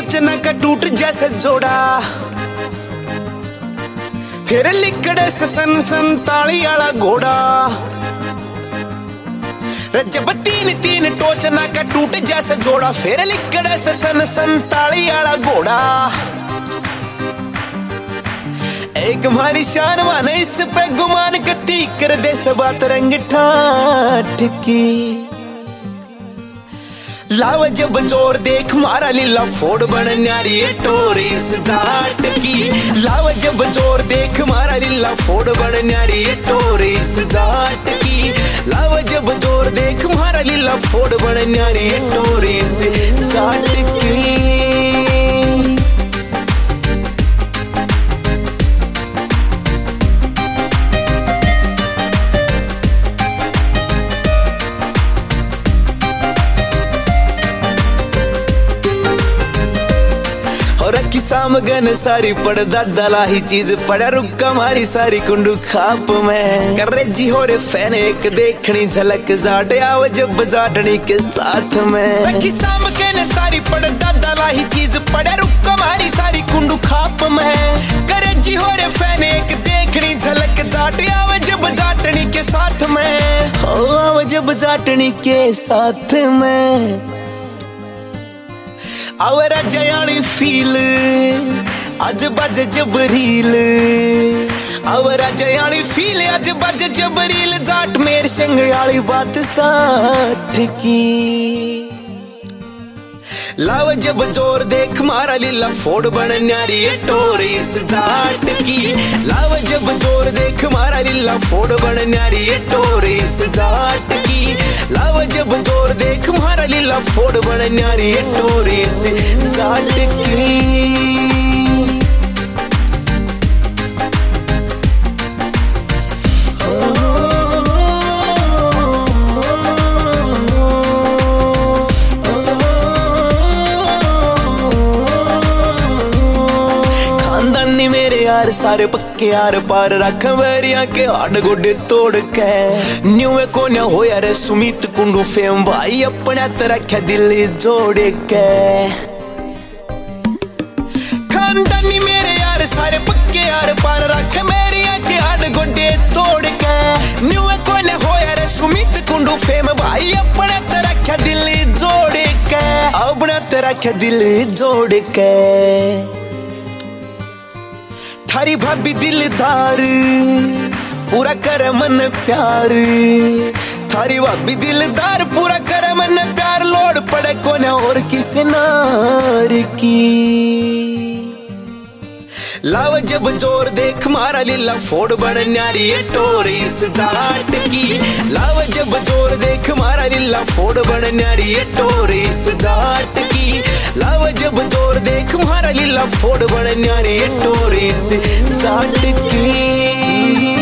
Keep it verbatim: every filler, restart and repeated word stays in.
टोचना का टूट जैसे जोड़ा, फिर लिकड़े सन संताली वाला घोड़ा। जब तीन तीन टोचना का टूट जैसे जोड़ा, फिर लिकड़े सन संताली वाला घोड़ा। एक हमारी शान माने इस पे गुमान कती कर दे सबात रंग ठाठ की। लाव जब जोर देख मारा लीला फोड़ बन न्यारी टोरी इस जाट की। लाव जब जोर देख मारा लीला फोड़ बन न्यारी टोरी इस जाट की। लाव जब जोर देख मारा लीला फोड़ बन न्यारी टोरी इस जाट की। सामगन सारी पड़ दादा ही चीज पड़ा रुका मारी सारी कुंडू खाप में। कर रे जी हो रे फैन एक देखनी झलक जाट आव जब जाटनी के साथ में। रखी सामगन सारी पड़ दादा ही चीज पड़ा रुका मारी सारी कुंडू खाप में। कर जी हो रे फैन एक देखनी झलक जाट आव जब जाटनी के साथ में। हो आव जब जाटनी के साथ में। आवरा जयाली फील आज बज जबरील। आवरा जयाली फील आज बज जबरील। जाट मेर संग आली बात साठ की। लाव जब जोर देख मारा लीला फोड़ बन न्यारी टोरी इस जाट की। लाव जब जोर देख मारा लीला फोड़ बन न्यारी टोरी इस जाट की। लाव जब जोर देख मारा लीला फोड़ बन न्यारी टोरी इस जाट की। यार सारे पक्के यार पार रख वरिया के हाड गोडे तोड़ के। न्यू को न होया रे सुमित कुंडू फेम भाई अपना तरह दिल जोड़ के। खानदानी मेरे यार सारे पक्के यार पार रख मेरिया के हाड गोडे तोड़ के। न्यू को न होया रे सुमित कुंडू फेम भाई अपना तरह दिल जोड़ के। अपना तरह दिल जोड़ के। थारी भाभी दिलदार पूरा कर मन प्यार। थारी भाभी दिलदार पूरा कर मन प्यार। लोड पड़े को न और किसी नार की। लाव जब जोर देख मारा लीला फोड़ बन न्यारी टोरी इस जाट की। लाव जब जोर देख मारा लीला फोड़ बन न्यारी टोरी इस जाट की। लाव जब जोर देख मारा लीला फोड़ बन न्यारी टोरी इस जाट की।